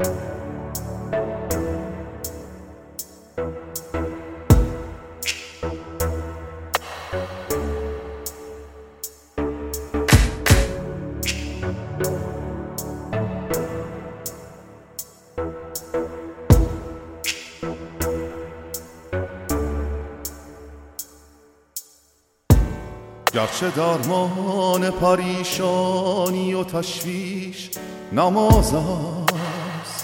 گرچه درمان پریشانی و تشویش نماز است،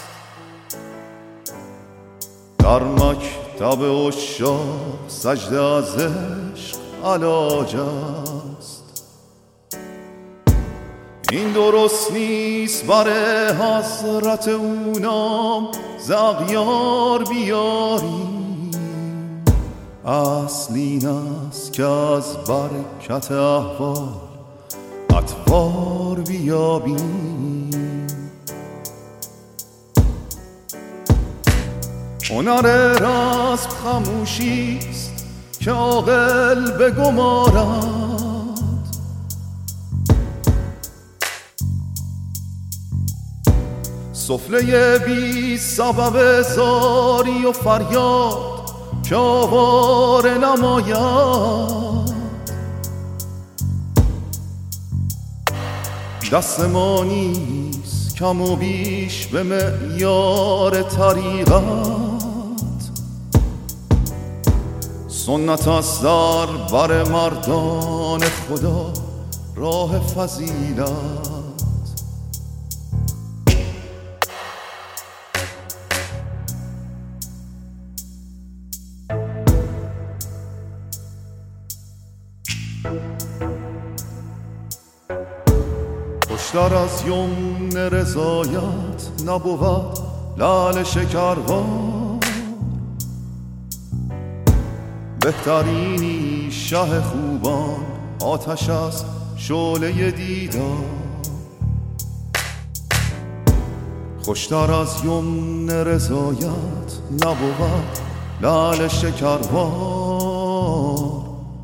در مکتب عشاق سجده از عشق علاج است. این درست نیست بر حضرت او نام ز اغیار بیاریم، اصل این است که از برکت احوال اطوار بیابیم. هنر رسم خموشی است که عاقل بگمارد، سفله بی سبب زاری و فریاد که آواره نماید. دست ما نیست کم و بیش به معیار طریقت، سنت است در بر مردان خدا راه فضیلت. خوشتر از یمن رضایت نبود لعل شکربار، بهترینی شه خوبان آتش است شعله دیدار. خوشتر از یمن رضایت نبود لعل شکربار،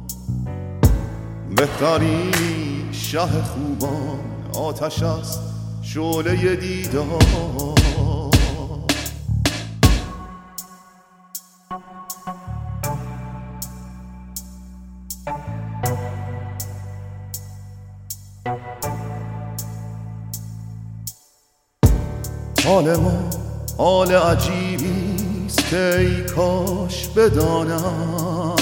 بهترینی شه خوبان آتش است شعله دیدار. حال ما حال عجیبی است که ای کاش بداند،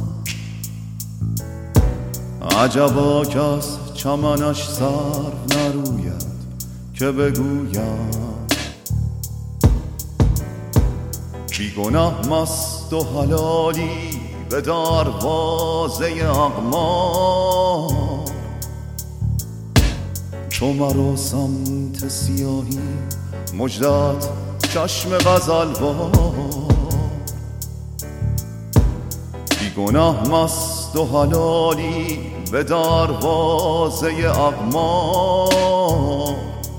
عجبا کس چمنش سرو نروید که بگویم. بیگناه مست و حلالی به دروازه اقمار، تو مرا سمت سیاهی مژدت چشم غزلوار. بیگناه مست و حلالی به دروازه اقمار،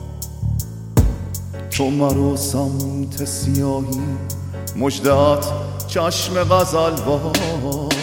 تو مرا سمت سیاهی مژدت چشم غزلوار.